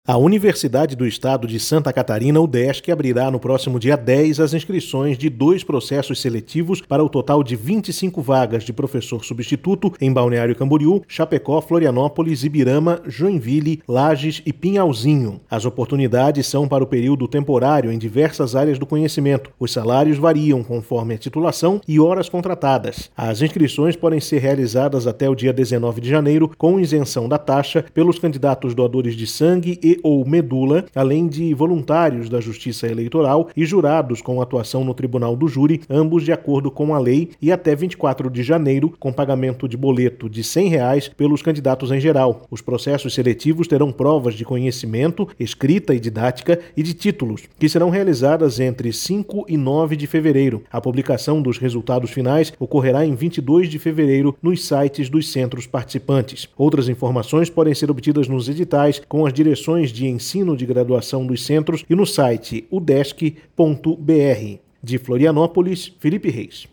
A Universidade do Estado de Santa Catarina, UDESC, abrirá no próximo dia 10 as inscrições de 2 processos seletivos para o total de 25 vagas de professor substituto em Balneário Camboriú, Chapecó, Florianópolis, Ibirama, Joinville, Lages e Pinhalzinho. As oportunidades são para o período temporário em diversas áreas do conhecimento. Os salários variam conforme a titulação e horas contratadas. As inscrições podem ser realizadas até o dia 19 de janeiro, com isenção da taxa pelos candidatos doadores de sangue ou medula, além de voluntários da Justiça Eleitoral e jurados com atuação no Tribunal do Júri, ambos de acordo com a lei, e até 24 de janeiro, com pagamento de boleto de R$ 100 pelos candidatos em geral. Os processos seletivos terão provas de conhecimento, escrita e didática e de títulos, que serão realizadas entre 5 e 9 de fevereiro. A publicação dos resultados finais ocorrerá em 22 de fevereiro nos sites dos centros participantes. Outras informações podem ser obtidas nos editais com as direções de ensino de graduação dos centros e no site udesc.br. De Florianópolis, Felipe Reis.